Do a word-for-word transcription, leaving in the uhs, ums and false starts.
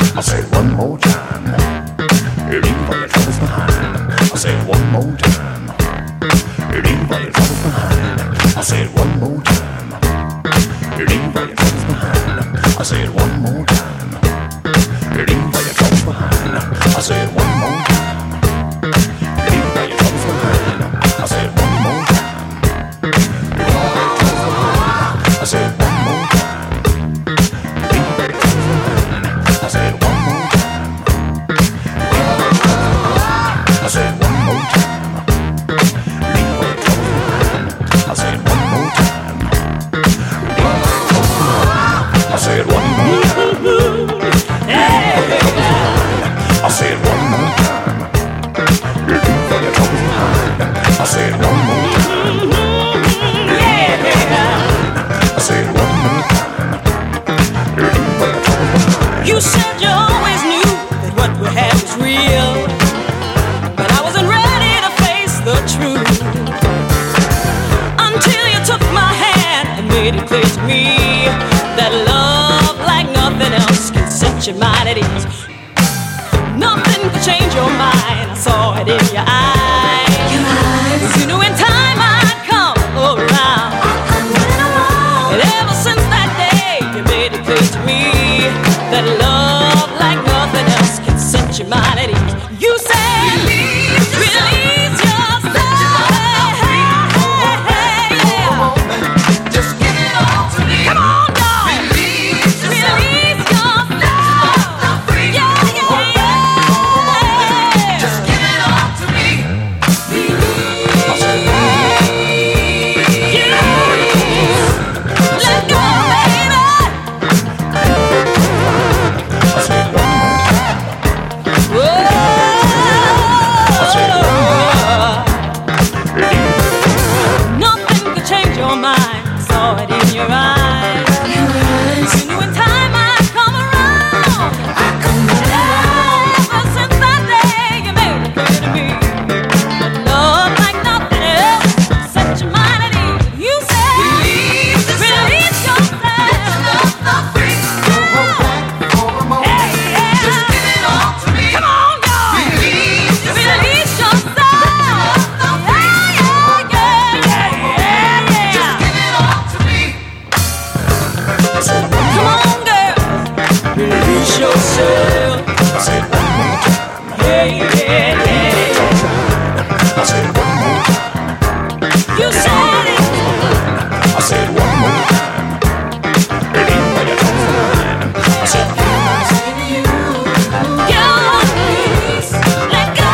I said one more time. Leave all your troubles behind. I said one more time. Leave all your troubles behind. I said one more time. Leave all your troubles behind. I said one more time. Leave all your troubles behind. I said one more time. Leave all your troubles behind. I said one more time. Leave all your troubles behind. I said one more time. Leave all your troubles behind. I said one more time. I said one more time. Leave all your troubles behind. I said one more time. I said one more time. I said one more time. Leave all your troubles behind. I said one more time. I said one more time. Leave all your troubles behind. You said you always knew that what we had was real, but I wasn't ready to face the truth until you took my hand and made it clear to me that love, like nothing else, can set your mind at ease. Nothing could change your mind. I saw it in your eyes. Your eyes. You knew in time I'd come around. I'm running around. And ever since that day, you made it clear to me that love, like nothing else, can set your mind at ease. You said, release, release yourself. Hey, hey, hey, yeah. Just give it all to me. Come on, dog. Release yourself. Release yourself. Free. Yeah, yeah, yeah. Just give it all to me. Let go, baby. I said one more time. Whoa. Nothing could change your mind. I saw it in your eyes. You knew in time I'd come around. Ever since that day, you made it clear to me that love, like nothing else, set your mind at ease. You said, Release yourself. release yourself. Free. Hey, yeah. Just give it all to me. Come on, y'all. Release yourself. Release yourself. Yeah, yeah, yeah, yeah, yeah. Just give it all to me. I said one Come more on, girl. Release yourself. I said one more time. Yeah, yeah, yeah. I said one more time. You said it. I said one more time. Leave all your troubles behind. I said Girl, please let go.